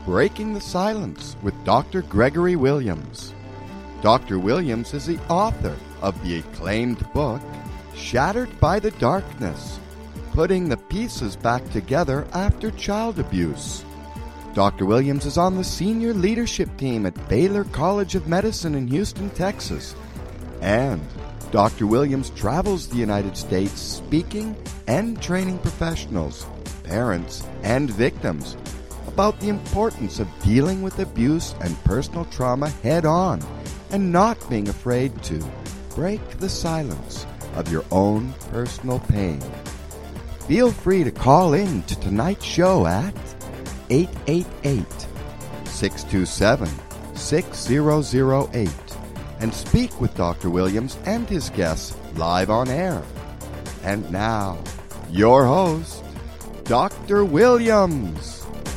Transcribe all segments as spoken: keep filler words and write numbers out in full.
Breaking the Silence with Doctor Gregory Williams. Doctor Williams is the author of the acclaimed book, Shattered by the Darkness, Putting the Pieces Back Together After Child Abuse. Doctor Williams is on the senior leadership team at Baylor College of Medicine in Houston, Texas. And Doctor Williams travels the United States speaking and training professionals, parents, and victims about the importance of dealing with abuse and personal trauma head-on and not being afraid to break the silence of your own personal pain. Feel free to call in to tonight's show at eight eight eight, six two seven, six zero zero eight and speak with Doctor Williams and his guests live on air. And now, your host, Doctor Williams.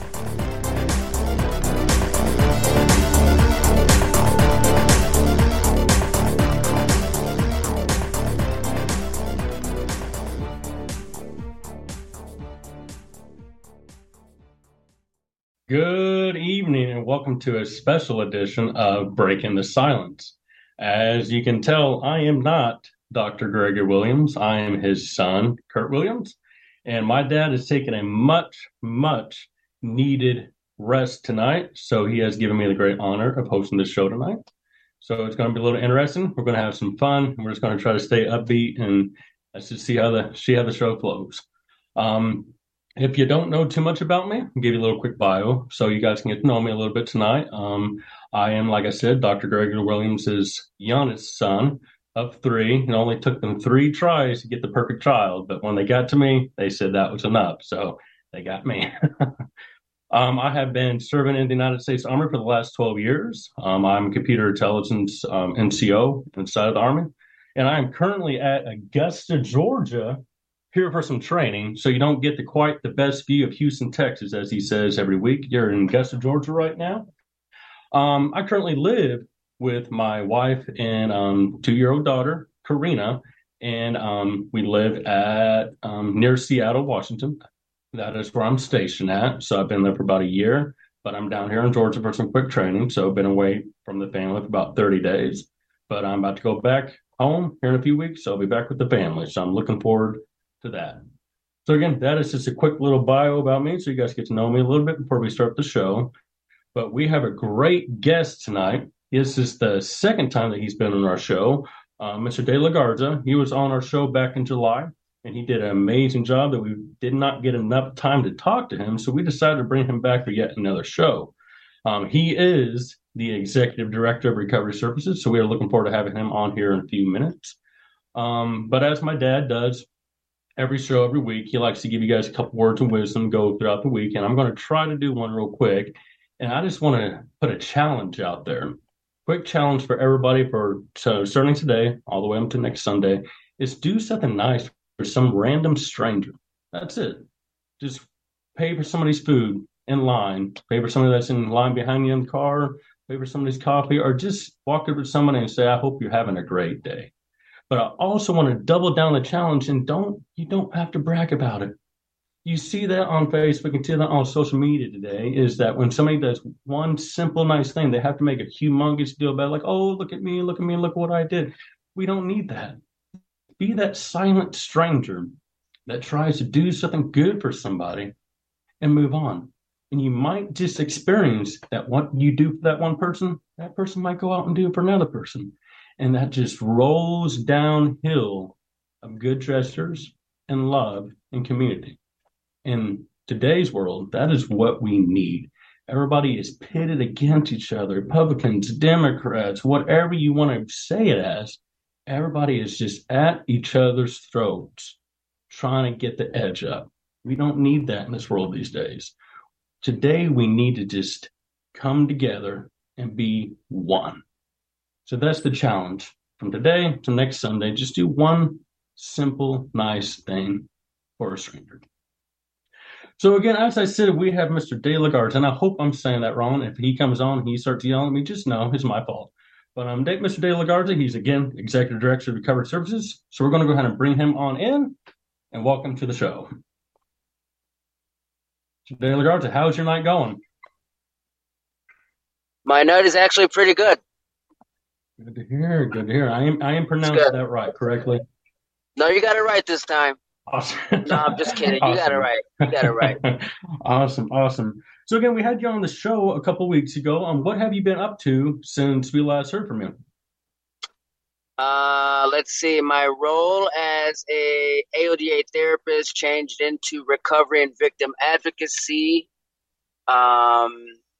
Good evening and welcome to a special edition of Breaking the Silence. As you can tell, I am not Doctor Gregory Williams. I am his son, Kurt Williams, and my dad has taken a much, much needed rest tonight, so he has given me the great honor of hosting this show tonight. So it's going to be a little interesting. We're going to have some fun, and we're just going to try to stay upbeat and let's just see how the see how the show flows. Um, If you don't know too much about me, I'll give you a little quick bio so you guys can get to know me a little bit tonight. Um, I am, like I said, Doctor Gregory Williams' youngest son of three. It only took them three tries to get the perfect child, but when they got to me, they said that was enough, so they got me. um, I have been serving in the United States Army for the last twelve years. Um, I'm a computer intelligence um, N C O inside of the Army, and I am currently at Augusta, Georgia, here for some training, so you don't get the quite the best view of Houston, Texas, as he says every week. You're in Augusta, Georgia right now. Um, I currently live with my wife and um, two-year-old daughter, Karina, and um, we live at um, near Seattle, Washington. That is where I'm stationed at. So I've been there for about a year, but I'm down here in Georgia for some quick training. So I've been away from the family for about thirty days, but I'm about to go back home here in a few weeks. So I'll be back with the family. So I'm looking forward to that. So again, that is just a quick little bio about me, so you guys get to know me a little bit before we start the show. But we have a great guest tonight. This is the second time that he's been on our show, uh, Mister De La Garza. He was on our show back in July, and he did an amazing job that we did not get enough time to talk to him, so we decided to bring him back for yet another show. Um, he is the Executive Director of Recovery Services, so we are looking forward to having him on here in a few minutes. Um, but as my dad does, every show, every week, he likes to give you guys a couple words of wisdom go throughout the week, and I'm going to try to do one real quick. And I just want to put a challenge out there. Quick challenge for everybody for so starting today, all the way up to next Sunday, is do something nice for some random stranger. That's it. Just pay for somebody's food in line, pay for somebody that's in line behind you in the car, pay for somebody's coffee, or just walk over to somebody and say, I hope you're having a great day. But I also want to double down the challenge, and don't you don't have to brag about it. You see that on Facebook and see that on social media today, is that when somebody does one simple, nice thing, they have to make a humongous deal about it, like, oh, look at me, look at me, look what I did. We don't need that. Be that silent stranger that tries to do something good for somebody and move on. And you might just experience that what you do for that one person, that person might go out and do it for another person. And that just rolls downhill of good gestures and love and community. In today's world, that is what we need. Everybody is pitted against each other, Republicans, Democrats, whatever you want to say it as. Everybody is just at each other's throats, trying to get the edge up. We don't need that in this world these days. Today, we need to just come together and be one. So that's the challenge. From today to next Sunday, just do one simple, nice thing for a stranger. So again, as I said, we have Mister De La Garza, and I hope I'm saying that wrong. If he comes on and he starts yelling at me, just know it's my fault. But um, Mister De La Garza, he's again Executive Director of Recovery Services. So we're going to go ahead and bring him on in, and welcome to the show. Mister De La Garza, how's your night going? My night is actually pretty good. Good to hear. Good to hear. I am I am It's pronouncing good. that right, correctly? No, you got it right this time. Awesome. No, I'm just kidding. You got it Awesome. right. You got it right. Awesome. Awesome. So again, we had you on the show a couple weeks ago. Um, what have you been up to since we last heard from you? Uh, let's see. My role as a AODA therapist changed into recovery and victim advocacy. Um,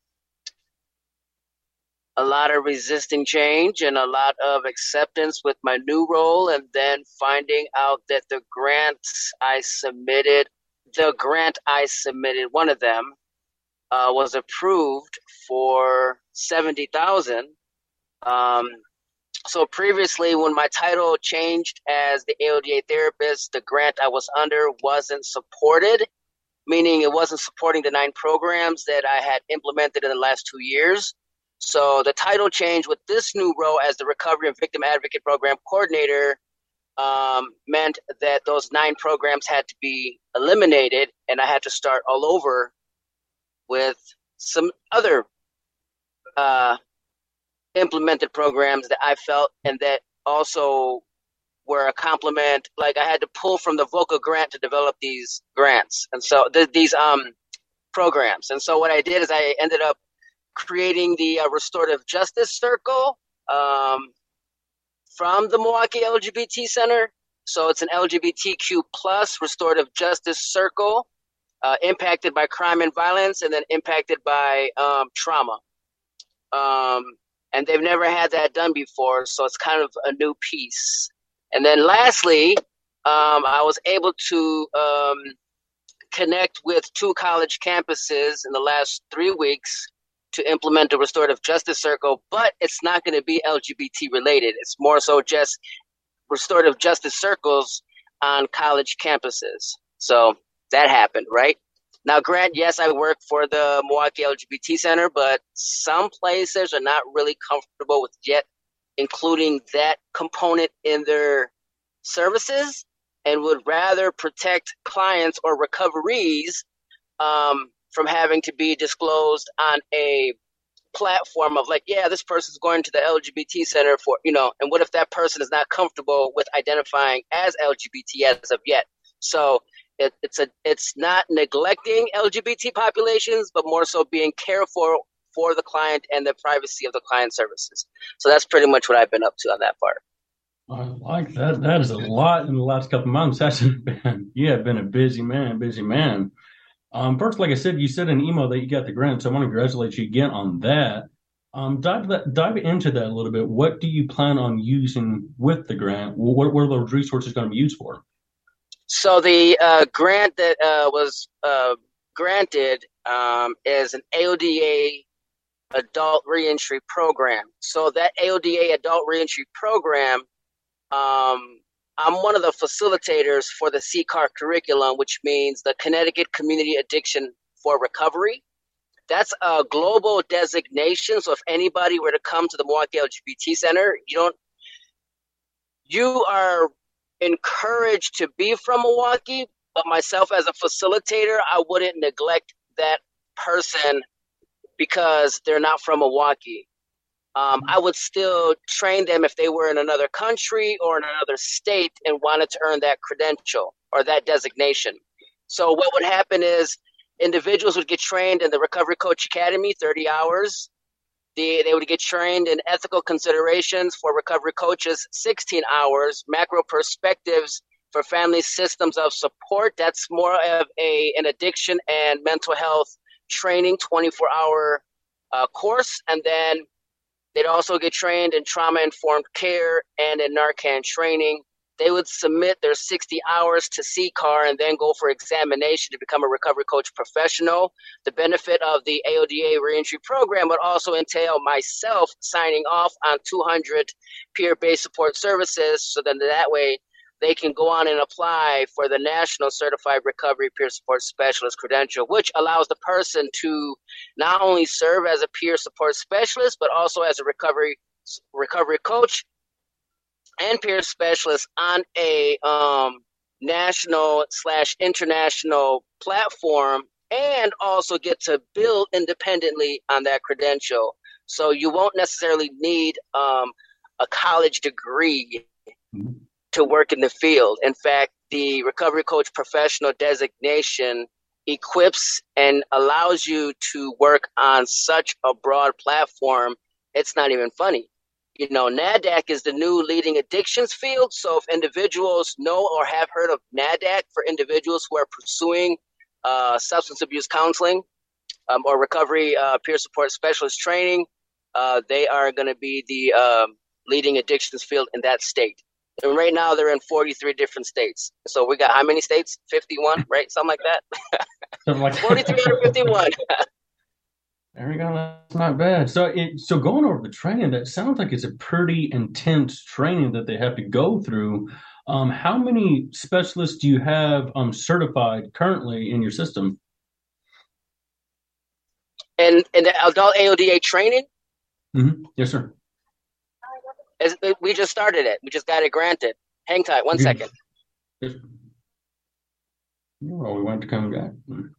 a lot of resisting change and a lot of acceptance with my new role, and then finding out that the grants I submitted, the grant I submitted, one of them, uh, was approved for seventy thousand. Um, so previously, when my title changed as the A O D A therapist, the grant I was under wasn't supported, meaning it wasn't supporting the nine programs that I had implemented in the last two years. So the title change with this new role as the Recovery and Victim Advocate Program Coordinator um, meant that those nine programs had to be eliminated, and I had to start all over with some other uh, implemented programs that I felt and that also were a complement. Like I had to pull from the VOCA grant to develop these grants, and so th- these um programs. And so what I did is I ended up creating the uh, Restorative Justice Circle um, from the Milwaukee L G B T Center. So it's an L G B T Q plus restorative justice circle uh, impacted by crime and violence and then impacted by um, trauma. Um, and they've never had that done before, so it's kind of a new piece. And then lastly, um, I was able to um, connect with two college campuses in the last three weeks to implement the Restorative Justice Circle, but it's not going to be L G B T related. It's more so just restorative justice circles on college campuses. So that happened, right? Now, Grant, yes, I work for the Milwaukee L G B T Center, but some places are not really comfortable with yet including that component in their services and would rather protect clients or recoveries um, from having to be disclosed on a platform of like, yeah, this person's going to the L G B T center for, you know, and what if that person is not comfortable with identifying as L G B T as of yet? So it, it's a it's not neglecting L G B T populations, but more so being careful for the client and the privacy of the client services. So that's pretty much what I've been up to on that part. I like that. That is a lot in the last couple months. That's been, yeah, been a busy man, busy man. Um, first, like I said, you said in an email that you got the grant, so I want to congratulate you again on that. Um, dive that, dive into that a little bit. What do you plan on using with the grant? What, what are those resources going to be used for? So the uh, grant that uh, was uh, granted um, is an A O D A adult reentry program. So that A O D A adult reentry program, um, I'm one of the facilitators for the C C A R curriculum, which means the Connecticut Community Addiction for Recovery. That's a global designation. So if anybody were to come to the Milwaukee L G B T Center, you don't, you are encouraged to be from Milwaukee, but myself as a facilitator, I wouldn't neglect that person because they're not from Milwaukee. Um, I would still train them if they were in another country or in another state and wanted to earn that credential or that designation. So what would happen is individuals would get trained in the Recovery Coach Academy, thirty hours. The, they would get trained in ethical considerations for recovery coaches, sixteen hours, macro perspectives for family systems of support. That's more of a, an addiction and mental health training, twenty-four hour uh, course. And then they'd also get trained in trauma-informed care and in Narcan training. They would submit their sixty hours to C C A R and then go for examination to become a recovery coach professional. The benefit of the A O D A reentry program would also entail myself signing off on two hundred peer-based support services, so then that way they can go on and apply for the National Certified Recovery Peer Support Specialist credential, which allows the person to not only serve as a peer support specialist, but also as a recovery recovery coach and peer specialist on a um, national slash international platform, and also get to build independently on that credential. So you won't necessarily need um, a college degree mm-hmm. to work in the field. In fact, the recovery coach professional designation equips and allows you to work on such a broad platform, it's not even funny. You know, NADAC is the new leading addictions field. So if individuals know or have heard of NADAC for individuals who are pursuing uh, substance abuse counseling um, or recovery uh, peer support specialist training, uh, they are going to be the uh, leading addictions field in that state. And right now they're in forty-three different states. So we got how many states? fifty-one, right? Something like that. Something like forty-three out of fifty-one. There we go. That's not bad. So, it, so going over the training, that sounds like it's a pretty intense training that they have to go through. Um, how many specialists do you have um, certified currently in your system? And in the adult A O D A training? Mm-hmm. Yes, sir. We just started it. We just got it granted. Hang tight. One second. Yes. Well, we want to come back.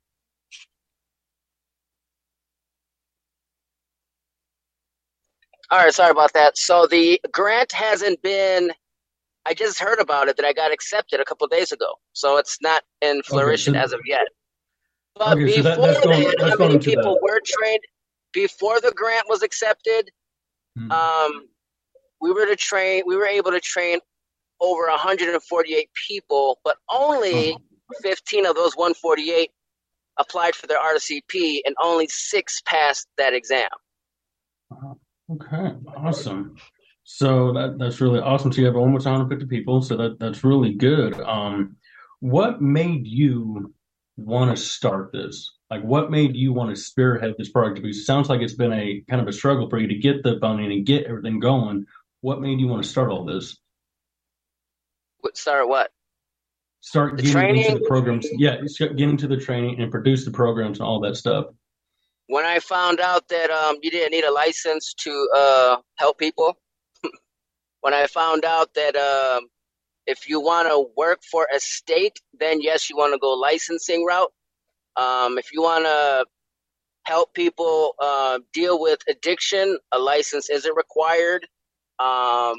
All right. Sorry about that. So the grant hasn't been, I just heard about it that I got accepted a couple of days ago. So it's not in flourishing okay, so, as of yet. But okay, before so that, that's going, that, that's how many people that. were trained before the grant was accepted? Hmm. Um, we were to train. We were able to train over one hundred forty-eight people, but only oh. fifteen of those one hundred forty-eight applied for their R C P, and only six passed that exam. Okay, awesome. So that that's really awesome. So you have almost one hundred fifty people. So that that's really good. Um, what made you want to start this? Like, what made you want to spearhead this project? Because it sounds like it's been a kind of a struggle for you to get the funding and get everything going. What made you want to start all this? Start what? Start the getting training? into the programs. Yeah, get into the training and produce the programs and all that stuff. When I found out that um, you didn't need a license to uh, help people, when I found out that um, if you want to work for a state, then yes, you want to go licensing route. Um, if you want to help people uh, deal with addiction, a license isn't required. Um,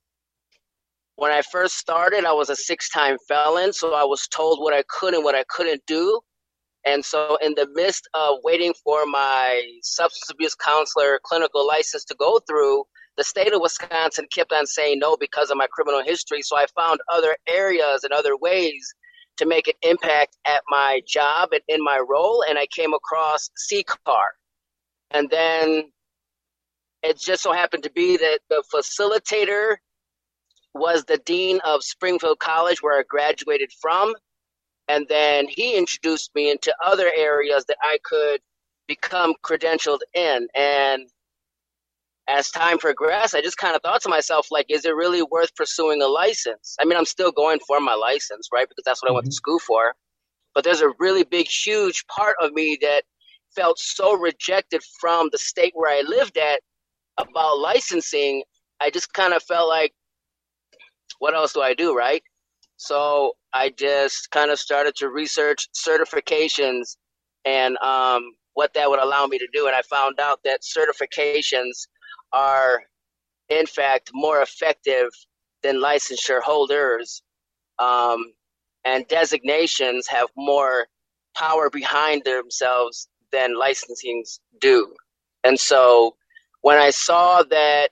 when I first started, I was a six-time felon, so I was told what I could and what I couldn't do. And so in the midst of waiting for my substance abuse counselor clinical license to go through, the state of Wisconsin kept on saying no because of my criminal history. So I found other areas and other ways to make an impact at my job and in my role. And I came across C C A R. And then it just so happened to be that the facilitator was the dean of Springfield College, where I graduated from. And then he introduced me into other areas that I could become credentialed in. And as time progressed, I just kind of thought to myself, like, is it really worth pursuing a license? I mean, I'm still going for my license, right? Because that's what mm-hmm. I went to school for. But there's a really big, huge part of me that felt so rejected from the state where I lived at about licensing. I just kind of felt like, what else do I do, right? So I just kind of started to research certifications and um, what that would allow me to do. And I found out that certifications are, in fact, more effective than licensure holders. Um, and designations have more power behind themselves than licensings do. And so when I saw that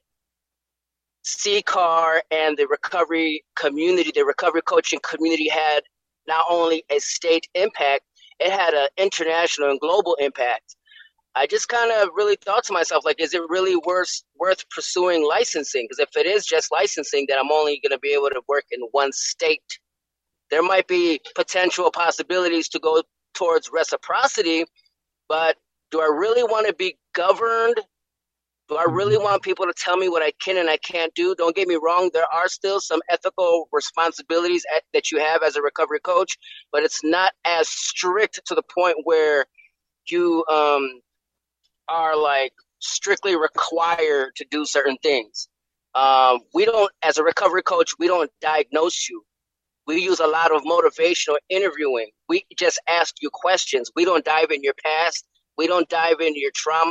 C C A R and the recovery community, the recovery coaching community had not only a state impact, it had an international and global impact. I just kind of really thought to myself, like, is it really worth worth pursuing licensing? Because if it is just licensing, then I'm only going to be able to work in one state. There might be potential possibilities to go towards reciprocity, but do I really want to be governed? Do I really want people to tell me what I can and I can't do? Don't get me wrong. There are still some ethical responsibilities at, that you have as a recovery coach, but it's not as strict to the point where you um, are like strictly required to do certain things. Um, we don't, as a recovery coach, we don't diagnose you. We use a lot of motivational interviewing. We just ask you questions. We don't dive in your past. We don't dive into your trauma.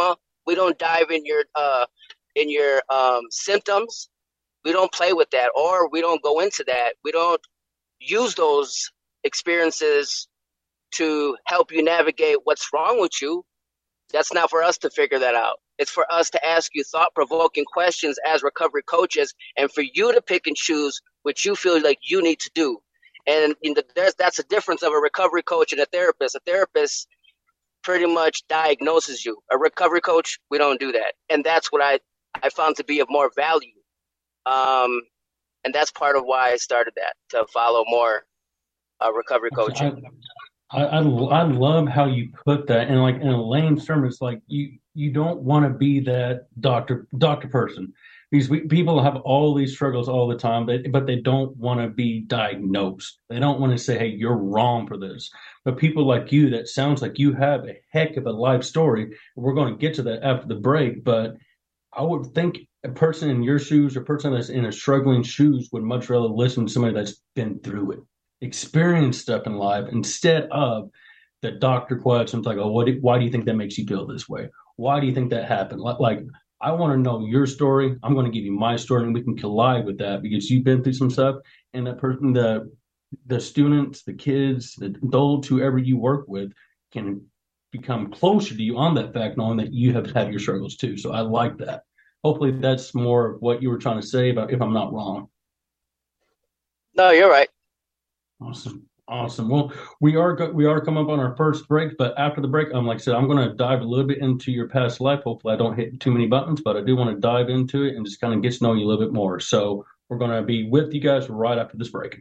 We don't dive in your uh, in your um, symptoms. We don't play with that, or we don't go into that. We don't use those experiences to help you navigate what's wrong with you. That's not for us to figure that out. It's for us to ask you thought-provoking questions as recovery coaches, and for you to pick and choose what you feel like you need to do. And in the, there's, that's a difference of a recovery coach and a therapist. A therapist pretty much diagnoses you. A recovery coach, we don't do that. And that's what I, I found to be of more value. Um, and that's part of why I started that, to follow more uh, recovery coaching. I, I, I love how you put that, and like in a lame term, it's like you you don't want to be that doctor doctor person. These we, people have all these struggles all the time, but but they don't want to be diagnosed. They don't want to say, "Hey, you're wrong for this." But people like you, that sounds like you have a heck of a life story. We're going to get to that after the break, but I would think a person in your shoes, or a person that's in a struggling shoes, would much rather listen to somebody that's been through it, experienced stuff in life, instead of the doctor questions like, "Oh, what? Do, why do you think that makes you feel this way? Why do you think that happened?" Like, like I want to know your story. I'm going to give you my story, and we can collide with that because you've been through some stuff. And that person, the the students, the kids, the adults, whoever you work with, can become closer to you on that fact, knowing that you have had your struggles too. So I like that. Hopefully, that's more of what you were trying to say. About if I'm not wrong. No, you're right. Awesome. Awesome. Well, we are go- we are coming up on our first break, but after the break, um, like I said, I'm going to dive a little bit into your past life. Hopefully, I don't hit too many buttons, but I do want to dive into it and just kind of get to know you a little bit more. So we're going to be with you guys right after this break.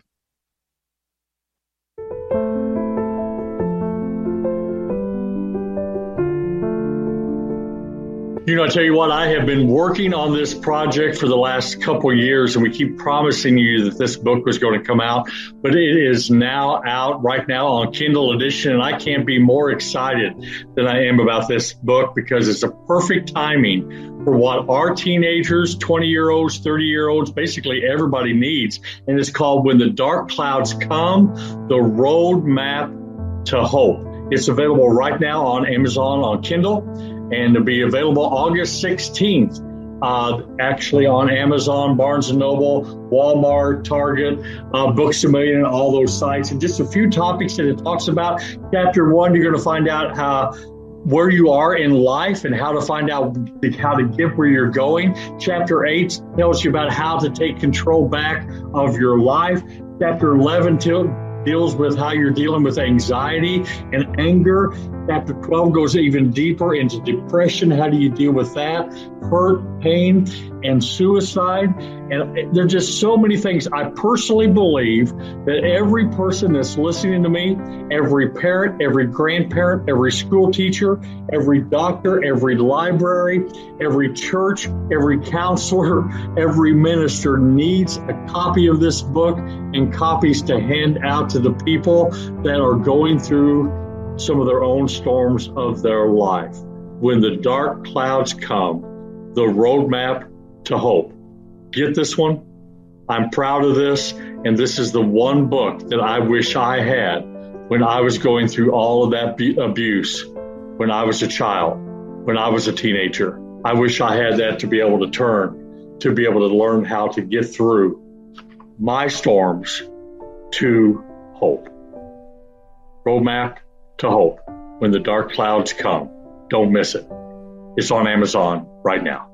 You know, I tell you what, I have been working on this project for the last couple of years, and we keep promising you that this book was going to come out, but it is now out right now on Kindle edition, and I can't be more excited than I am about this book because it's a perfect timing for what our teenagers, twenty-year-olds, thirty-year-olds, basically everybody needs, and it's called When the Dark Clouds Come, The Roadmap to Hope. It's available right now on Amazon on Kindle, and it'll be available August sixteenth, uh, actually on Amazon, Barnes and Noble, Walmart, Target, uh, Books A Million, all those sites. And just a few topics that it talks about. Chapter one, you're going to find out how where you are in life and how to find out how to get where you're going. Chapter eight tells you about how to take control back of your life. Chapter eleven till deals with how you're dealing with anxiety and anger. Chapter twelve goes even deeper into depression. How do you deal with that? Hurt, pain, and suicide. And there's just so many things. I personally believe that every person that's listening to me, every parent, every grandparent, every school teacher, every doctor, every library, every church, every counselor, every minister needs a copy of this book and copies to hand out to the people that are going through some of their own storms of their life. When the Dark Clouds Come, The Roadmap to Hope. Get this one. I'm proud of this, and this is the one book that I wish I had when I was going through all of that be- abuse, when I was a child, when I was a teenager. I wish I had that to be able to turn, to be able to learn how to get through my storms to hope. Roadmap to Hope, When the Dark Clouds Come. Don't miss it. It's on Amazon right now.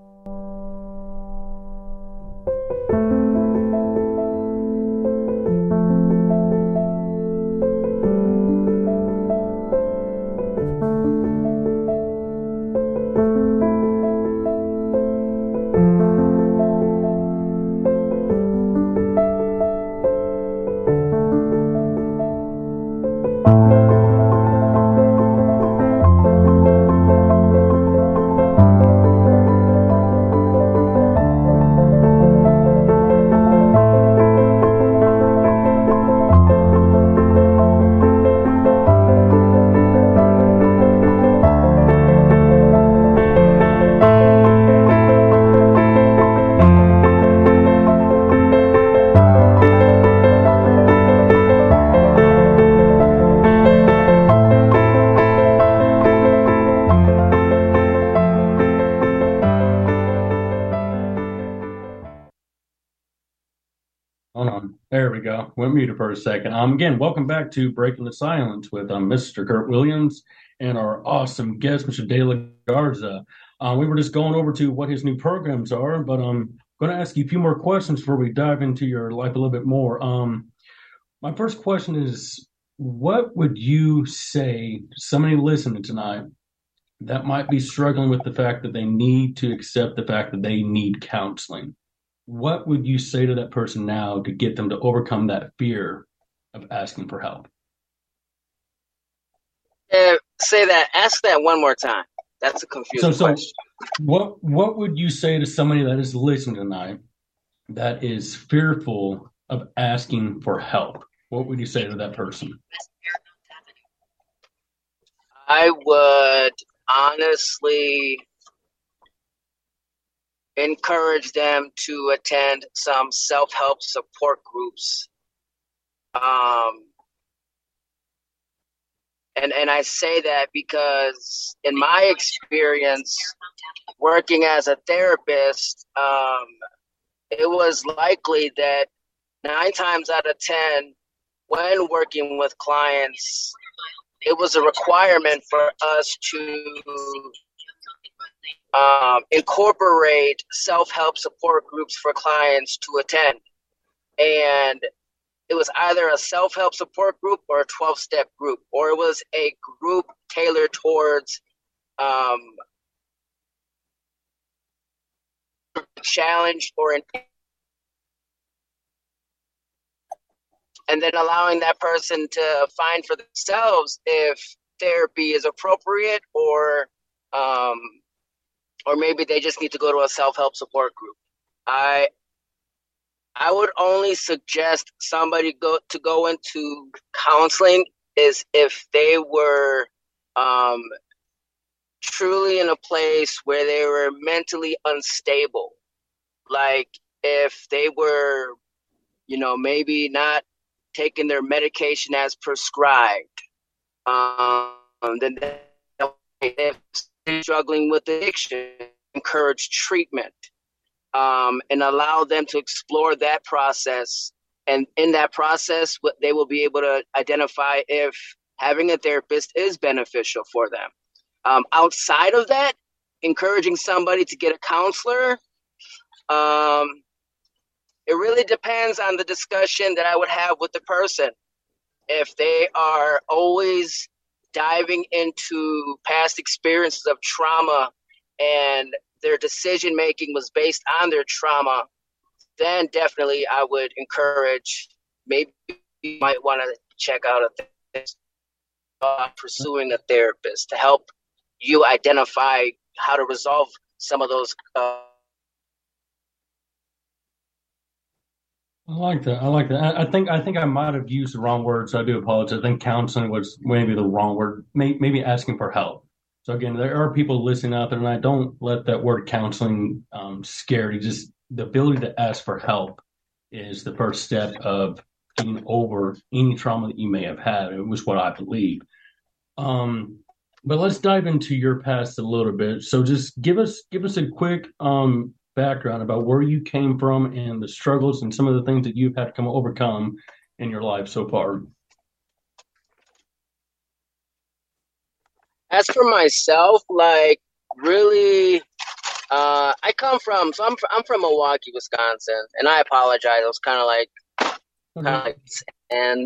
There we go. Went muted for a second. Um, again, welcome back to Breaking the Silence with um, Mister Kurt Williams and our awesome guest, Mister De La Garza. Uh, we were just going over to what his new programs are, but I'm going to ask you a few more questions before we dive into your life a little bit more. Um, my first question is, what would you say to somebody listening tonight that might be struggling with the fact that they need to accept the fact that they need counseling? What would you say to that person now to get them to overcome that fear of asking for help? Uh, say that. Ask that one more time. That's a confusing so, so question. What what would you say to somebody that is listening tonight that is fearful of asking for help? What would you say to that person? I would honestly encourage them to attend some self-help support groups. Um, and, and I say that because in my experience working as a therapist, um, it was likely that nine times out of ten, when working with clients, it was a requirement for us to um, incorporate self-help support groups for clients to attend. And it was either a self-help support group or a twelve-step group, or it was a group tailored towards um, challenge or an and then allowing that person to find for themselves if therapy is appropriate or um, or maybe they just need to go to a self-help support group. I I would only suggest somebody go to go into counseling is if they were um, truly in a place where they were mentally unstable. Like if they were, you know, maybe not taking their medication as prescribed, um, then if they're struggling with addiction, encourage treatment. Um, and allow them to explore that process. And in that process, they will be able to identify if having a therapist is beneficial for them. Um, outside of that, encouraging somebody to get a counselor, um, it really depends on the discussion that I would have with the person. If they are always diving into past experiences of trauma and their decision making was based on their trauma, then definitely I would encourage, maybe you might want to check out a therapist, uh, pursuing a therapist to help you identify how to resolve some of those. Uh... I like that. I like that. I, I think I think I might have used the wrong word, so I do apologize. I think counseling was maybe the wrong word. Maybe, maybe asking for help. So again, there are people listening out there, and I don't let that word counseling um, scare you. Just the ability to ask for help is the first step of getting over any trauma that you may have had. It was what I believe. Um, but let's dive into your past a little bit. So just give us give us a quick um, background about where you came from and the struggles and some of the things that you've had to come overcome in your life so far. As for myself, like really, uh, I come from, so I'm, I'm from Milwaukee, Wisconsin, and I apologize. I was kind of like, kind of like, and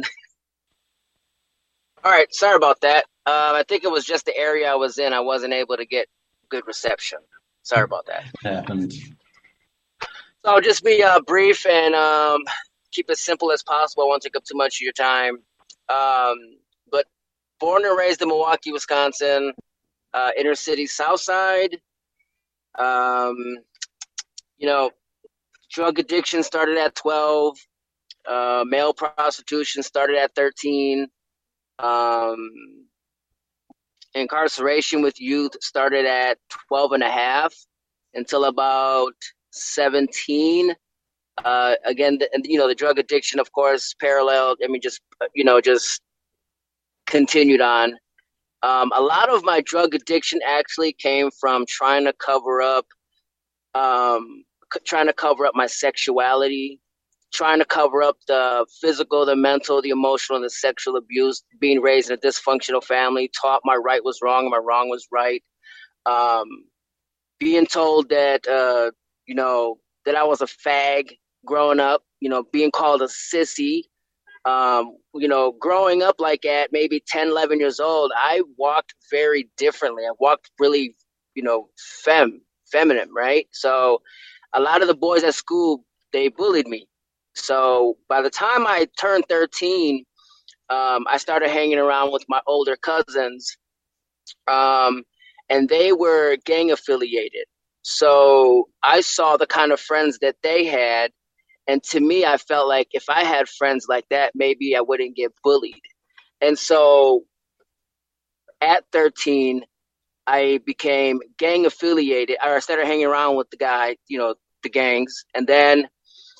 all right, sorry about that. Uh, I think it was just the area I was in. I wasn't able to get good reception. Sorry about that. It happens. So I'll just be uh, brief and um, keep it simple as possible. I won't take up too much of your time. Um, but born and raised in Milwaukee, Wisconsin, uh, inner city South Side. Um, you know, drug addiction started at twelve. Uh, male prostitution started at thirteen. Um, incarceration with youth started at twelve and a half until about seventeen. Uh, again, the, you know, the drug addiction, of course, paralleled. I mean, just, you know, just continued on. Um, a lot of my drug addiction actually came from trying to cover up, um, c- trying to cover up my sexuality. trying to cover up the physical, the mental, the emotional, and the sexual abuse, being raised in a dysfunctional family, taught my right was wrong and my wrong was right. Um, being told that, uh, you know, that I was a fag growing up, you know, being called a sissy. Um, you know, growing up like at maybe ten, eleven years old, I walked very differently. I walked really, you know, fem, feminine, right? So a lot of the boys at school, they bullied me. So by the time I turned thirteen, um, I started hanging around with my older cousins, um, and they were gang affiliated. So I saw the kind of friends that they had. And to me, I felt like if I had friends like that, maybe I wouldn't get bullied. And so at thirteen, I became gang affiliated, or I started hanging around with the guy, you know, the gangs. And then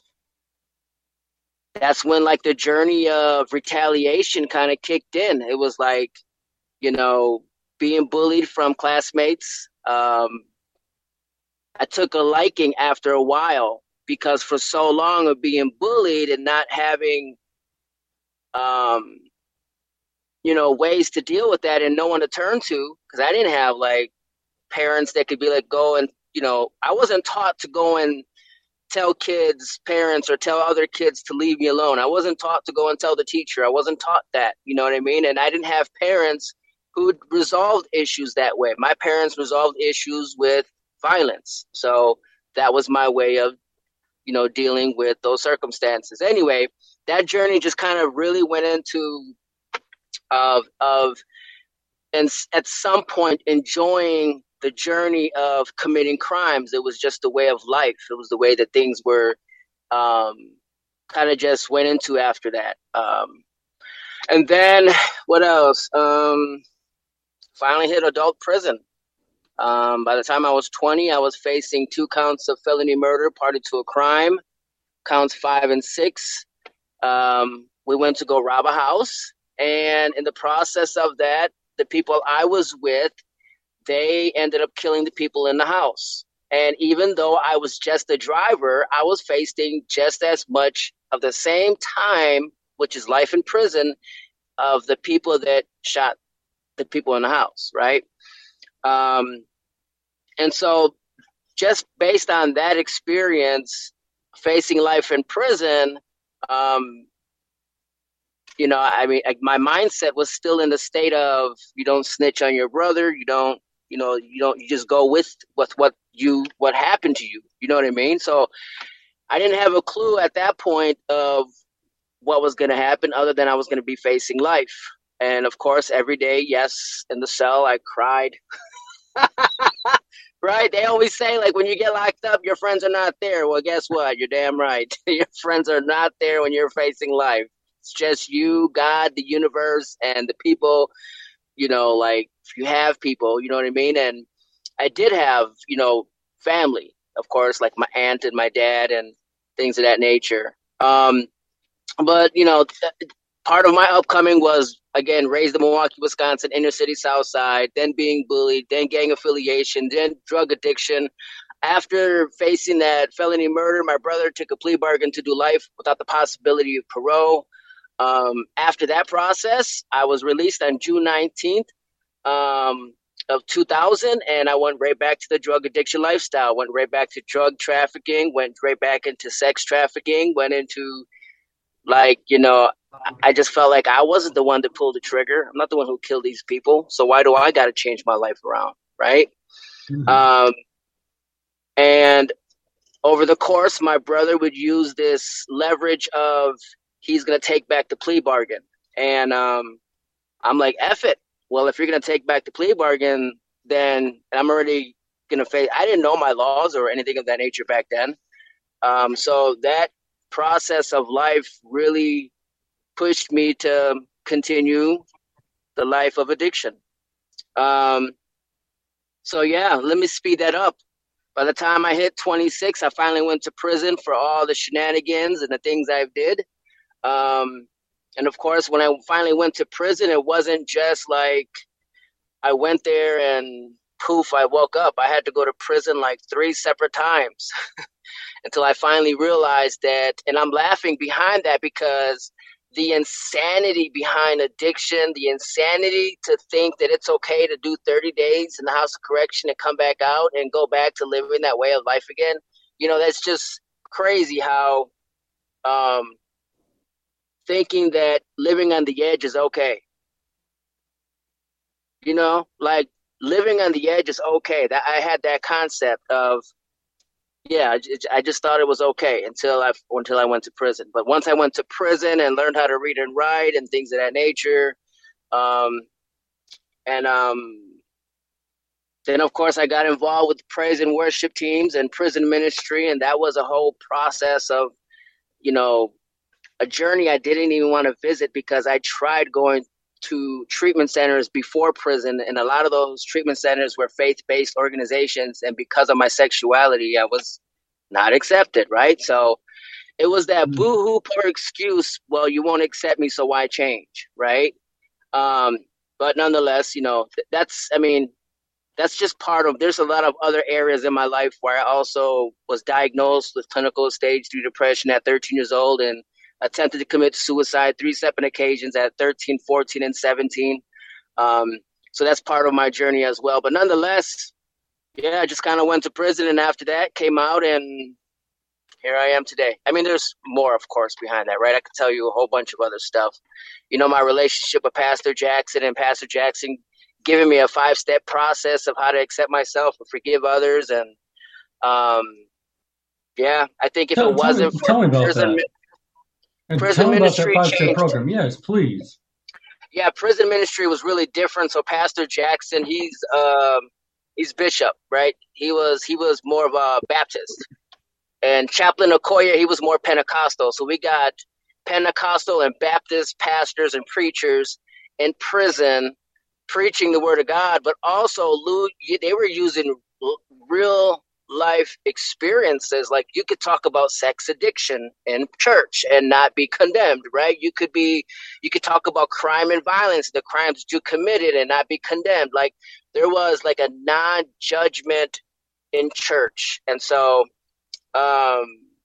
that's when like the journey of retaliation kind of kicked in. It was like, you know, being bullied from classmates. Um, I took a liking after a while because for so long of being bullied and not having, um, you know, ways to deal with that and no one to turn to, because I didn't have like parents that could be like, go and, you know, I wasn't taught to go and tell kids, parents, or tell other kids to leave me alone. I wasn't taught to go and tell the teacher. I wasn't taught that, you know what I mean? And I didn't have parents who resolved issues that way. My parents resolved issues with violence. So that was my way of, you know, dealing with those circumstances. Anyway, that journey just kind of really went into of of and at some point enjoying the journey of committing crimes. It was just a way of life. It was the way that things were um, kind of just went into after that. Um, and then what else? Um, finally hit adult prison. Um, by the time I was twenty, I was facing two counts of felony murder, party to a crime, counts five and six. Um, we went to go rob a house. And in the process of that, the people I was with, they ended up killing the people in the house. And even though I was just a driver, I was facing just as much of the same time, which is life in prison, of the people that shot the people in the house, right? Um, and so just based on that experience, facing life in prison, um, you know, I mean, like, my mindset was still in the state of, you don't snitch on your brother. You don't, you know, you don't, you just go with, with what you, what happened to you. You know what I mean? So I didn't have a clue at that point of what was going to happen other than I was going to be facing life. And of course, every day, yes, in the cell, I cried. Right? They always say, like, when you get locked up, your friends are not there. Well, guess what? You're damn right. Your friends are not there when you're facing life. It's just you, God, the universe, and the people, you know, like, if you have people, you know what I mean? And I did have, you know, family, of course, like my aunt and my dad and things of that nature. Um, but, you know, th- part of my upcoming was, again, raised in Milwaukee, Wisconsin, inner city, South Side, then being bullied, then gang affiliation, then drug addiction. After facing that felony murder, my brother took a plea bargain to do life without the possibility of parole. Um, after that process, I was released on June nineteenth um, of two thousand, and I went right back to the drug addiction lifestyle, went right back to drug trafficking, went right back into sex trafficking, went into, like, you know, I just felt like I wasn't the one that pulled the trigger. I'm not the one who killed these people. So why do I got to change my life around, right? Mm-hmm. Um, and over the course, my brother would use this leverage of he's going to take back the plea bargain. And um, I'm like, F it. Well, if you're going to take back the plea bargain, then I'm already going to face, I didn't know my laws or anything of that nature back then. Um, so that process of life really pushed me to continue the life of addiction. Um, so yeah, let me speed that up. By the time I hit twenty-six, I finally went to prison for all the shenanigans and the things I did. Um, and of course, when I finally went to prison, it wasn't just like I went there and, poof, I woke up. I had to go to prison like three separate times until I finally realized that. And I'm laughing behind that because the insanity behind addiction, the insanity to think that it's okay to do thirty days in the house of correction and come back out and go back to living that way of life again. You know, that's just crazy how um, thinking that living on the edge is okay. You know, like living on the edge is okay. That I had that concept of, yeah, I, I just thought it was okay until I until I went to prison. But once I went to prison and learned how to read and write and things of that nature, um, and um, then of course I got involved with praise and worship teams and prison ministry, and that was a whole process of, you know, a journey I didn't even want to visit because I tried going to treatment centers before prison, and a lot of those treatment centers were faith-based organizations, and because of my sexuality I was not accepted, right? So it was that boo-hoo poor excuse, well, you won't accept me, so why change, right? Um, but nonetheless, you know, that's, I mean, that's just part of, there's a lot of other areas in my life where I also was diagnosed with clinical stage three depression at thirteen years old and attempted to commit suicide three separate occasions at thirteen, fourteen, and seventeen. Um, so that's part of my journey as well. But nonetheless, yeah, I just kind of went to prison, and after that came out, and here I am today. I mean, there's more, of course, behind that, right? I could tell you a whole bunch of other stuff. You know, my relationship with Pastor Jackson and Pastor Jackson giving me a five-step process of how to accept myself and forgive others. And um, yeah, I think if tell, it wasn't tell me, for tell me about prison, that. And prison tell me about that ministry five-step changed. program. Yes, please. Yeah, prison ministry was really different. So Pastor Jackson, he's um, he's bishop, right? He was he was more of a Baptist, and Chaplain Okoye, he was more Pentecostal. So we got Pentecostal and Baptist pastors and preachers in prison preaching the word of God, but also they were using real life experiences. Like you could talk about sex addiction in church and not be condemned, right? You could be, you could talk about crime and violence, the crimes that you committed, and not be condemned. Like there was like a non-judgment in church. And so, um,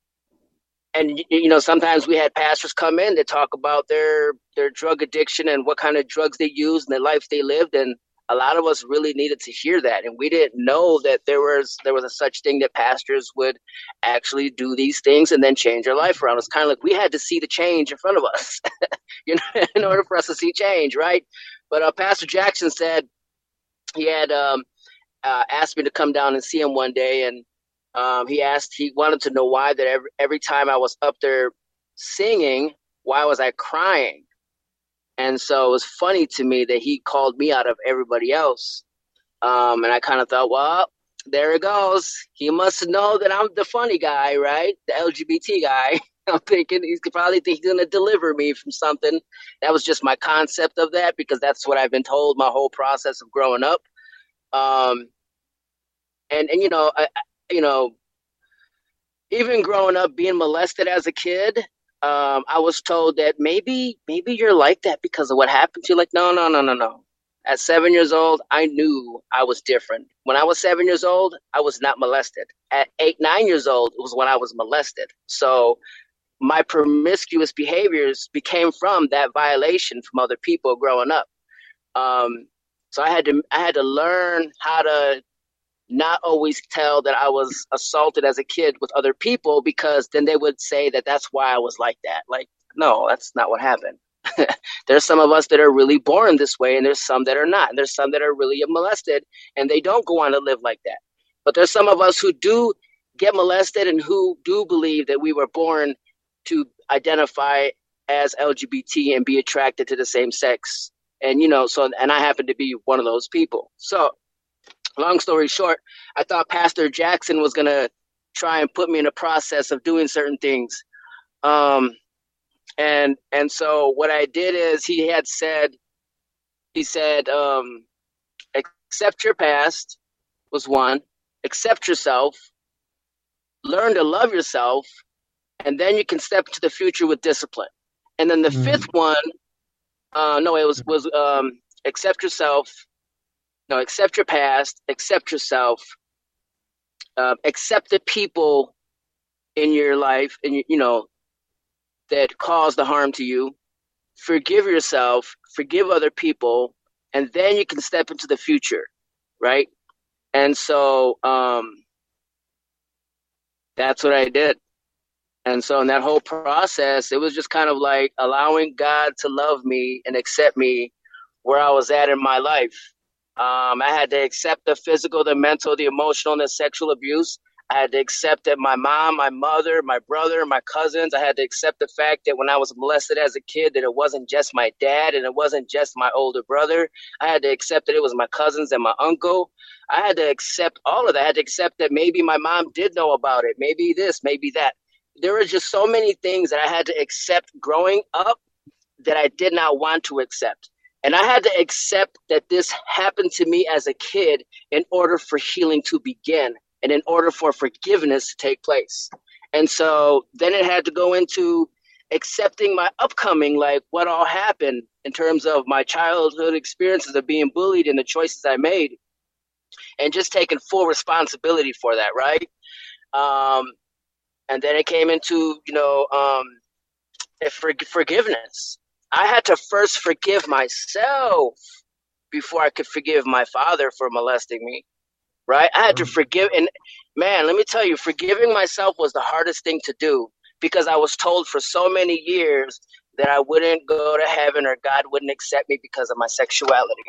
and, you know, sometimes we had pastors come in to talk about their, their drug addiction and what kind of drugs they used and the life they lived. And a lot of us really needed to hear that. And we didn't know that there was, there was a such thing that pastors would actually do these things and then change their life around. It's kind of like we had to see the change in front of us, you know, in order for us to see change. Right. But uh, Pastor Jackson said he had um, uh, asked me to come down and see him one day. And Um, he asked, he wanted to know why that every, every time I was up there singing, why was I crying? And so it was funny to me that he called me out of everybody else. Um, and I kind of thought, well, there it goes. He must know that I'm the funny guy, right? The L G B T guy. I'm thinking he's probably think he's going to deliver me from something. That was just my concept of that, because that's what I've been told my whole process of growing up. Um, and, and, you know, I, you know, even growing up, being molested as a kid, um, I was told that maybe, maybe you're like that because of what happened to you. Like, no, no, no, no, no. At seven years old, I knew I was different. When I was seven years old, I was not molested. At eight, nine years old, it was when I was molested. So my promiscuous behaviors became from that violation from other people growing up. Um, so I had to, I had to learn how to not always tell that I was assaulted as a kid with other people, because then they would say that that's why I was like that. Like, no, that's not what happened. There's some of us that are really born this way, and there's some that are not. And there's some that are really molested and they don't go on to live like that. But there's some of us who do get molested and who do believe that we were born to identify as L G B T and be attracted to the same sex. And, you know, so, and I happen to be one of those people. So, long story short, I thought Pastor Jackson was going to try and put me in a process of doing certain things. Um, and and so what I did is he had said, he said, um, accept your past was one, accept yourself, learn to love yourself, and then you can step into the future with discipline. And then the mm. fifth one, uh, no, it was, was um, accept yourself. know, accept your past, accept yourself, uh, accept the people in your life, and you, you know, that caused the harm to you. Forgive yourself, forgive other people, and then you can step into the future, right? And so um, that's what I did. And so in that whole process, it was just kind of like allowing God to love me and accept me where I was at in my life. Um, I had to accept the physical, the mental, the emotional, and the sexual abuse. I had to accept that my mom, my mother, my brother, my cousins, I had to accept the fact that when I was molested as a kid, that it wasn't just my dad and it wasn't just my older brother. I had to accept that it was my cousins and my uncle. I had to accept all of that. I had to accept that maybe my mom did know about it. Maybe this, maybe that. There were just so many things that I had to accept growing up that I did not want to accept. And I had to accept that this happened to me as a kid in order for healing to begin and in order for forgiveness to take place. And so then it had to go into accepting my upcoming, like what all happened in terms of my childhood experiences of being bullied and the choices I made, and just taking full responsibility for that, right? Um, And then it came into, you know, um, for, forgiveness. I had to first forgive myself before I could forgive my father for molesting me, right? I had to forgive. And man, let me tell you, forgiving myself was the hardest thing to do because I was told for so many years that I wouldn't go to heaven or God wouldn't accept me because of my sexuality.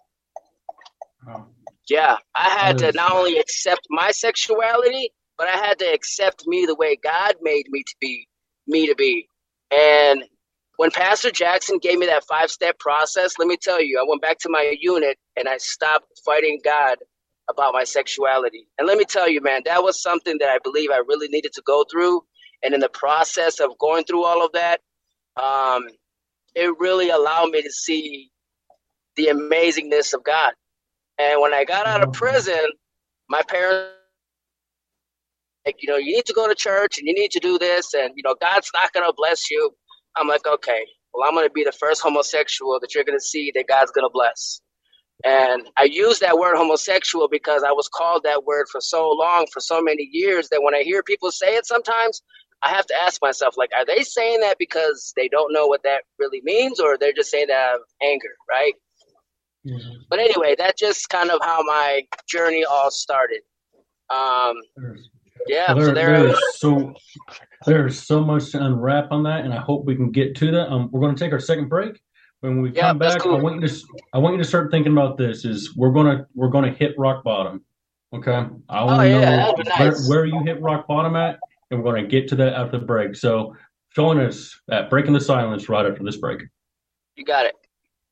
Oh. Yeah, I had to not only accept my sexuality, but I had to accept me the way God made me to be, me to be. And when Pastor Jackson gave me that five-step process, let me tell you, I went back to my unit and I stopped fighting God about my sexuality. And let me tell you, man, that was something that I believe I really needed to go through. And in the process of going through all of that, um, it really allowed me to see the amazingness of God. And when I got out of prison, my parents, like, you know, you need to go to church and you need to do this and, you know, God's not going to bless you. I'm like, okay, well, I'm going to be the first homosexual that you're going to see that God's going to bless. And I use that word homosexual because I was called that word for so long, for so many years, that when I hear people say it sometimes, I have to ask myself, like, are they saying that because they don't know what that really means, or they're just saying that out of anger, right? Mm-hmm. But anyway, that's just kind of how my journey all started. Um, yeah, well, there, so there, there is so there's so much to unwrap on that, and I hope we can get to that. Um, we're going to take our second break. When we yeah, come back, cool. I want you to I want you to start thinking about this. Is we're gonna we're gonna hit rock bottom. Okay, I want to oh, yeah, know nice. where, where you hit rock bottom at, and we're gonna get to that after the break. So join us at Breaking the Silence right after this break. You got it.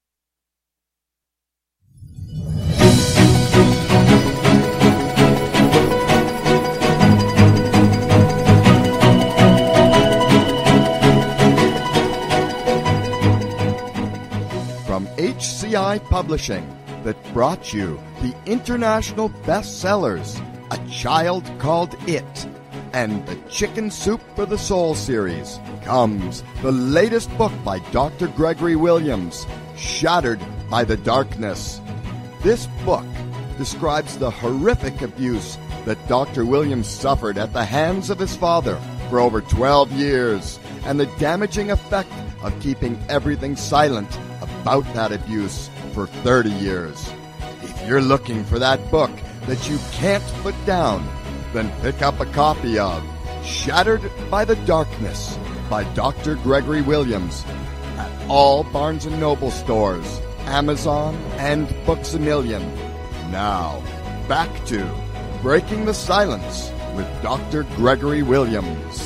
From H C I Publishing, that brought you the international bestsellers, A Child Called It, and the Chicken Soup for the Soul series, comes the latest book by Doctor Gregory Williams, Shattered by the Darkness. This book describes the horrific abuse that Doctor Williams suffered at the hands of his father for over twelve years, and the damaging effect of keeping everything silent about that abuse for thirty years. If you're looking for that book that you can't put down, then pick up a copy of Shattered by the Darkness by Doctor Gregory Williams at all Barnes and Noble stores, Amazon, and Books A Million. Now, back to Breaking the Silence with Doctor Gregory Williams.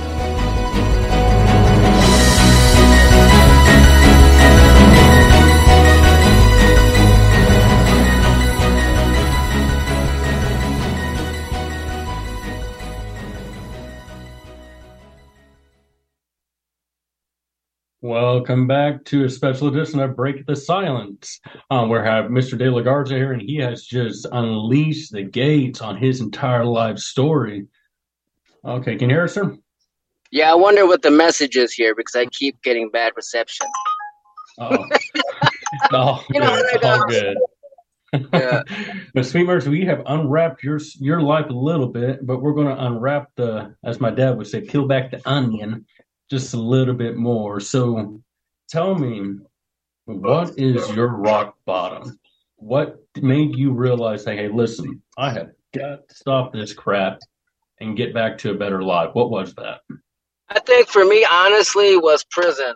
Welcome back to a special edition of Break the Silence. Um, we have Mister De La Garza here, and he has just unleashed the gates on his entire life story. Okay, can you hear us, sir? Yeah, I wonder what the message is here because I keep getting bad reception. Oh, no, you know, it's all good. Yeah. But Sweet Mercy, we have unwrapped your your life a little bit, but we're going to unwrap the, as my dad would say, peel back the onion just a little bit more. So, tell me, what is your rock bottom? What made you realize, hey, hey, listen, I have got to stop this crap and get back to a better life? What was that? I think for me, honestly, was prison.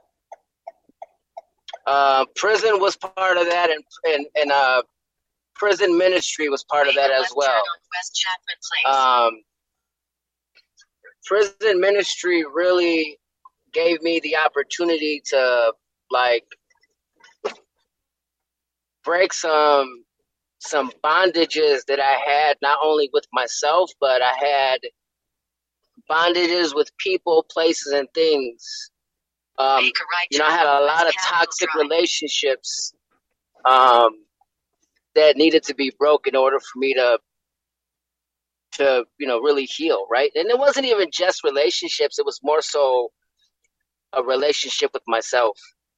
Uh, prison was part of that, and and, and uh, prison ministry was part of that as well. Um, prison ministry really gave me the opportunity to like break some some bondages that I had, not only with myself, but I had bondages with people, places, and things. Um, you know, I had a lot of toxic relationships um, that needed to be broken in order for me to, to you know, really heal, right? And it wasn't even just relationships; it was more so a relationship with myself.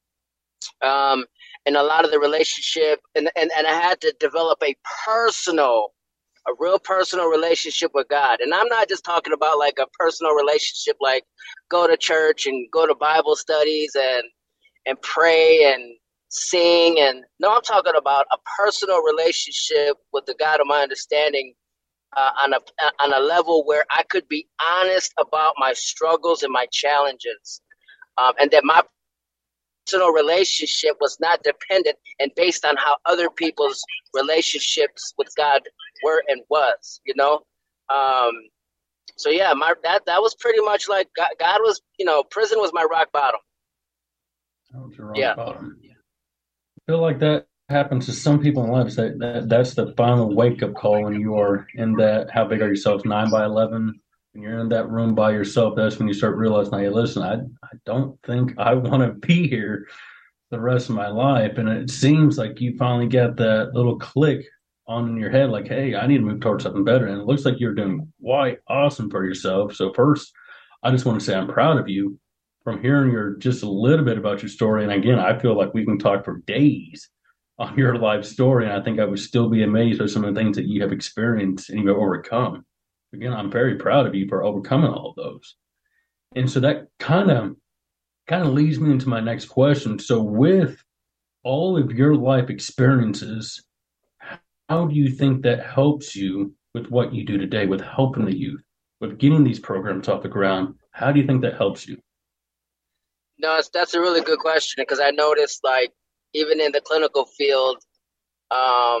Um, and a lot of the relationship, and, and, and I had to develop a personal, a real personal relationship with God. And I'm not just talking about like a personal relationship, like go to church and go to Bible studies and, and pray and sing. And no, I'm talking about a personal relationship with the God of my understanding uh, on a, on a level where I could be honest about my struggles and my challenges. Um, and that my personal relationship was not dependent and based on how other people's relationships with God were and was, you know. Um, so yeah, my that that was pretty much like God, God was, you know, prison was my rock bottom. That was your rock Yeah. bottom. I feel like that happens to some people in life. That, that that's the final wake up call when you are in that. How big are yourselves? Nine by eleven. When you're in that room by yourself, that's when you start realizing, hey, listen, I I don't think I want to be here the rest of my life. And it seems like you finally got that little click on in your head, like, hey, I need to move towards something better. And it looks like you're doing quite awesome for yourself. So first, I just want to say I'm proud of you from hearing your just a little bit about your story. And again, I feel like we can talk for days on your life story. And I think I would still be amazed by some of the things that you have experienced and you've overcome. Again, I'm very proud of you for overcoming all of those. And so that kind of kind of leads me into my next question. So with all of your life experiences, how do you think that helps you with what you do today, with helping the youth, with getting these programs off the ground? How do you think that helps you? No, it's, that's a really good question because I noticed, like, even in the clinical field, um,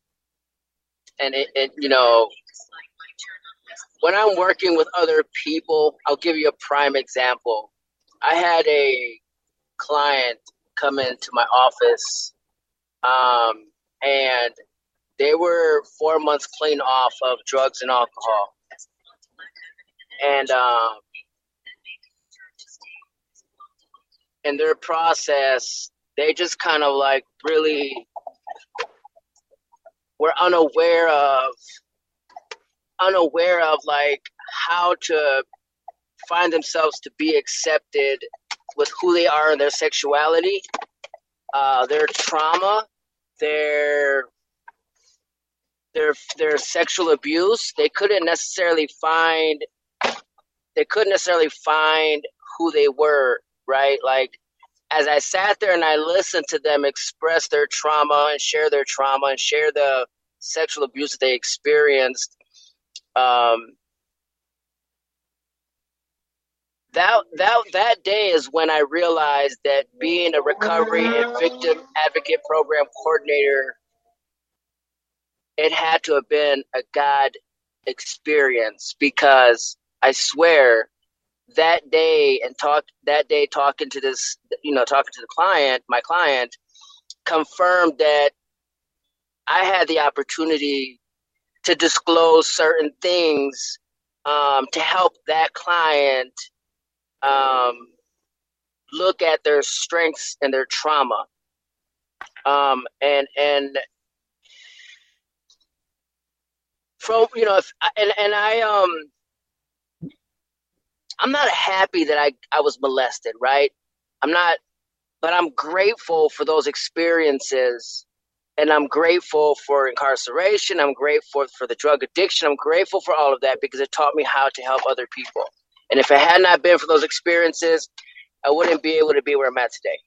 and it, it, you know, when I'm working with other people, I'll give you a prime example. I had a client come into my office, um, and they were four months clean off of drugs and alcohol. And um, in their process, they just kind of like really were unaware of, unaware of like how to find themselves to be accepted with who they are and their sexuality, uh, their trauma, their their their sexual abuse. They couldn't necessarily find they couldn't necessarily find who they were, right? Like as I sat there and I listened to them express their trauma and share their trauma and share the sexual abuse that they experienced, um, that that that day is when I realized that being a recovery and victim advocate program coordinator, it had to have been a God experience, because I swear that day and talk that day talking to this, you know, talking to the client, my client confirmed that I had the opportunity to disclose certain things um, to help that client um, look at their strengths and their trauma. Um, and, and from, you know, if, and, and I, um, I'm not happy that I, I was molested, right? I'm not, but I'm grateful for those experiences And I'm grateful for incarceration. I'm grateful for the drug addiction. I'm grateful for all of that because it taught me how to help other people. And if it had not been for those experiences, I wouldn't be able to be where I'm at today.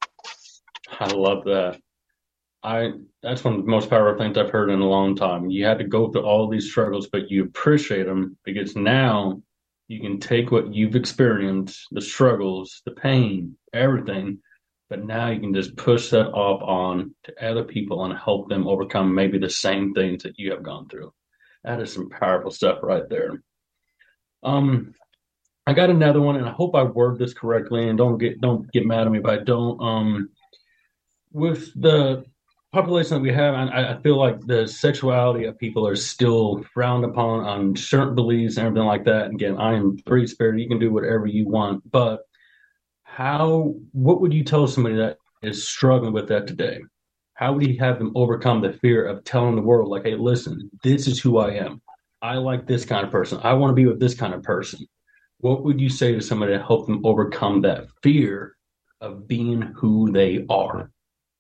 I love that. I that's one of the most powerful things I've heard in a long time. You had to go through all these struggles, but you appreciate them because now you can take what you've experienced, the struggles, the pain, everything, but now you can just push that off on to other people and help them overcome maybe the same things that you have gone through. That is some powerful stuff right there. Um, I got another one, and I hope I word this correctly, and don't get don't get mad at me if I don't. Um, with the population that we have, I, I feel like the sexuality of people are still frowned upon on certain beliefs and everything like that. Again, I am free spirit. You can do whatever you want, but how? What would you tell somebody that is struggling with that today? How would you have them overcome the fear of telling the world, like, hey, listen, this is who I am. I like this kind of person. I want to be with this kind of person. What would you say to somebody to help them overcome that fear of being who they are?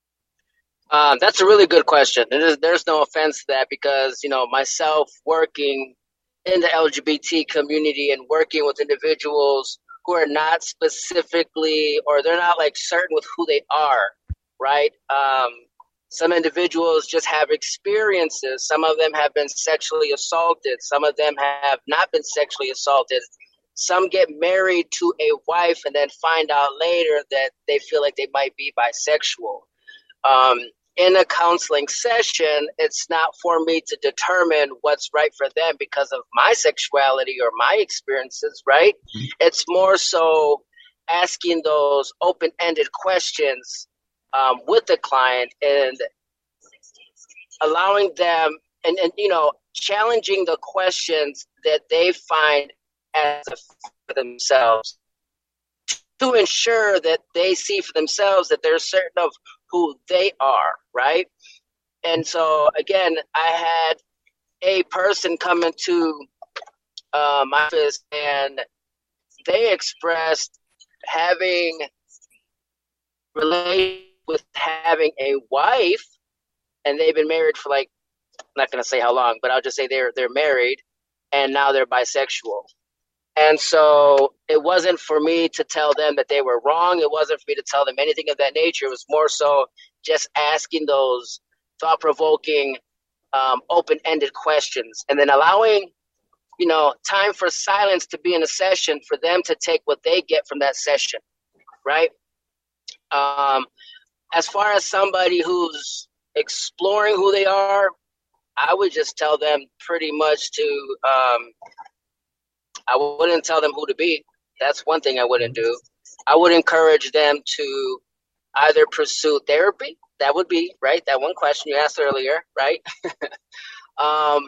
Um, that's a really good question. There's, there's no offense to that because, you know, myself working in the L G B T community and working with individuals who are not specifically, or they're not like certain with who they are, right? Um, some individuals just have experiences. Some of them have been sexually assaulted. Some of them have not been sexually assaulted. Some get married to a wife and then find out later that they feel like they might be bisexual. Um, in a counseling session, it's not for me to determine what's right for them because of my sexuality or my experiences, right? Mm-hmm. It's more so asking those open-ended questions um, with the client and allowing them and, and, you know, challenging the questions that they find as a, for themselves to ensure that they see for themselves that they're certain of who they are, right? And so, again, I had a person come into uh, my office and they expressed having related with having a wife, and they've been married for like, I'm not going to say how long, but I'll just say they're they're married, and now they're bisexual. And so it wasn't for me to tell them that they were wrong. It wasn't for me to tell them anything of that nature. It was more so just asking those thought-provoking, um, open-ended questions, and then allowing, you know, time for silence to be in a session for them to take what they get from that session, right? Um, as far as somebody who's exploring who they are, I would just tell them pretty much to, um, I wouldn't tell them who to be. That's one thing I wouldn't do. I would encourage them to either pursue therapy. That would be, right, that one question you asked earlier, right? um,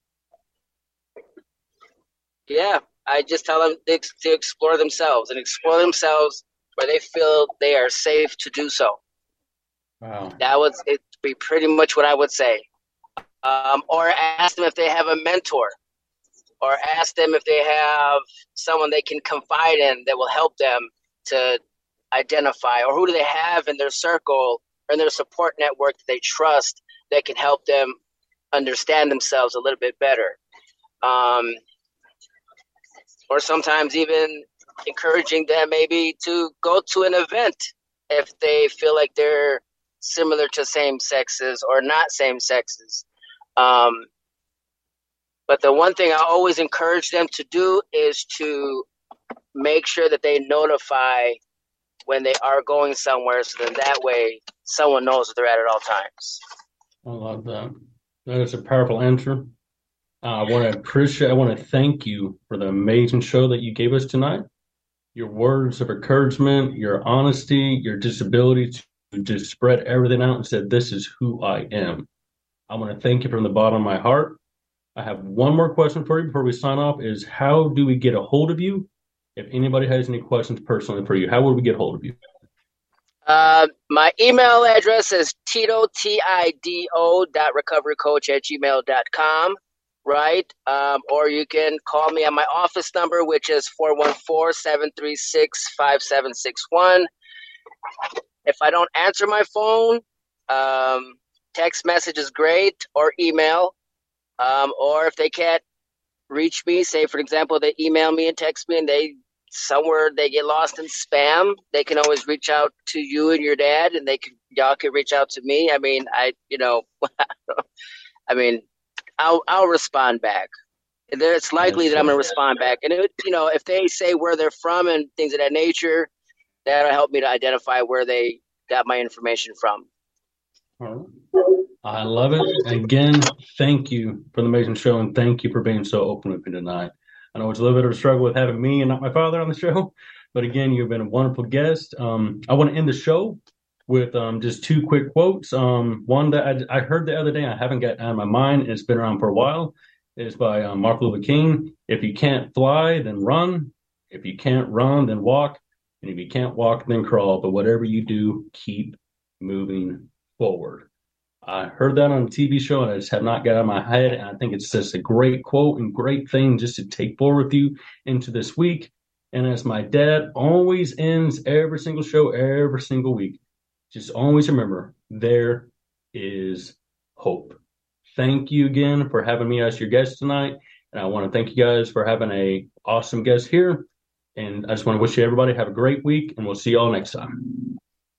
yeah, I just tell them to explore themselves and explore themselves where they feel they are safe to do so. Wow. That would it'd be pretty much what I would say. Um, or ask them if they have a mentor, or ask them if they have someone they can confide in that will help them to identify, or who do they have in their circle or in their support network that they trust that can help them understand themselves a little bit better. Um, or sometimes even encouraging them maybe to go to an event if they feel like they're similar to same sexes or not same sexes. Um, but the one thing I always encourage them to do is to make sure that they notify when they are going somewhere, so then that way someone knows that they're at at all times. I love that. That is a powerful answer. Uh, I want to appreciate, I want to thank you for the amazing show that you gave us tonight. Your words of encouragement, your honesty, your disability to just spread everything out and said, this is who I am. I want to thank you from the bottom of my heart. I have one more question for you before we sign off is how do we get a hold of you? If anybody has any questions personally for you, how would we get a hold of you? Uh, my email address is Tido, T I D O dot recovery coach at gmail dot com, right? Um, or you can call me on my office number, which is four one four, seven three six, five seven six one. If I don't answer my phone, um, text message is great, or email. Um, or if they can't reach me, say, for example, they email me and text me and they somewhere they get lost in spam, they can always reach out to you and your dad, and they can y'all can reach out to me. I mean, I you know, I mean, I'll I'll respond back. It's likely that I'm going to respond back, and it, you know, if they say where they're from and things of that nature, that'll help me to identify where they got my information from. All right. I love it. Again, thank you for the amazing show, and thank you for being so open with me tonight. I know it's a little bit of a struggle with having me and not my father on the show, but again, you've been a wonderful guest. Um, I want to end the show with um, just two quick quotes. Um, one that I, I heard the other day, I haven't got out of my mind, and it's been around for a while. It's by um, Martin Luther King. If you can't fly, then run. If you can't run, then walk. And if you can't walk, then crawl. But whatever you do, keep moving forward. I heard that on a T V show, and I just have not got out of my head. And I think it's just a great quote and great thing just to take forward with you into this week. And as my dad always ends every single show, every single week, just always remember, there is hope. Thank you again for having me as your guest tonight. And I want to thank you guys for having an awesome guest here. And I just want to wish you everybody have a great week, and we'll see you all next time.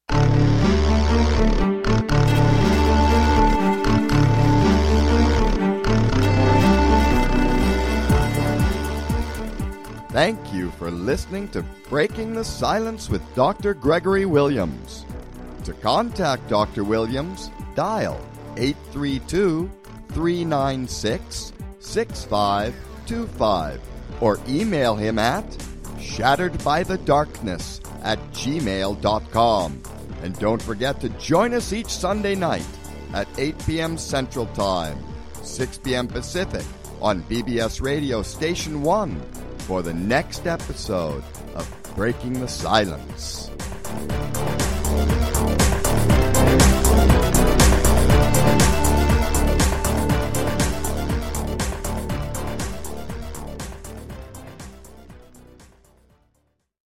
Thank you for listening to Breaking the Silence with Doctor Gregory Williams. To contact Doctor Williams, dial eight three two, three nine six, six five two five or email him at shatteredbythedarkness at gmail dot com. And don't forget to join us each Sunday night at eight p.m. Central Time, six p.m. Pacific on B B S Radio Station one for the next episode of Breaking the Silence.